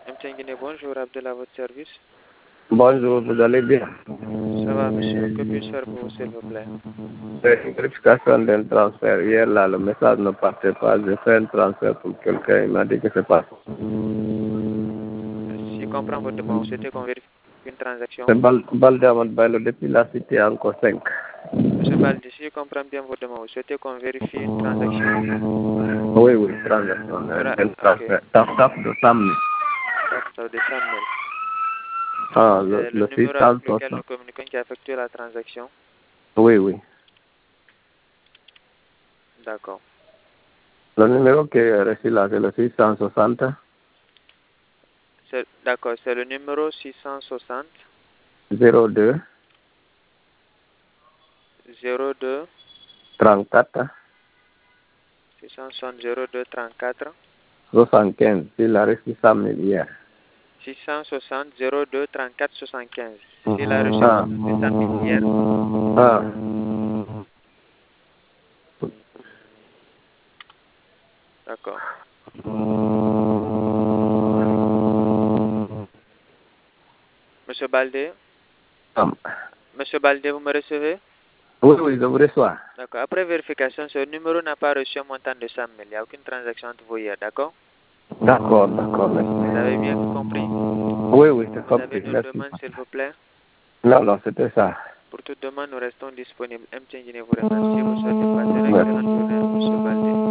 Mtengine, bonjour, Abdel à votre service. Bonjour, vous allez bien? Ça va, monsieur. Que puis-je faire pour vous, s'il vous plaît? C'est une vérification d'un transfert. Hier, là, le message ne partait pas. J'ai fait un transfert pour quelqu'un. Il m'a dit que c'est pas. Si je comprends votre demande, vous souhaitez qu'on vérifie une transaction? C'est Balde Ahmad Bailo depuis la cité encore 5. Monsieur Baldi, si je comprends bien votre demande, vous souhaitez qu'on vérifie une transaction? Oui, transaction. Un transfert. Taf de Samni. Taf de Samuel. Ah, C'est le le numéro avec 660. lequel nous communiquons qui a effectué la transaction? Oui. D'accord. Le numéro qui est reçu là, c'est le 660. D'accord, c'est le numéro 660 02 02 34 660 02 34 75. Il a reçu Samni hier. 660 02 34 75. C'est la recherche de samedi hier. D'accord. Monsieur Baldé? Monsieur Baldé, vous me recevez? Oui, je vous reçois. D'accord. Après vérification, ce numéro n'a pas reçu un montant de 100 000. Il n'y a aucune transaction entre vous hier, d'accord? D'accord, merci. Vous avez bien compris? Oui, c'est compris. Vous avez une demande, s'il vous plaît? Non, c'était ça. Pour toute demande, nous restons disponibles. M. Tchengine vous remercie. Vous souhaite une excellente journée, monsieur Baldé.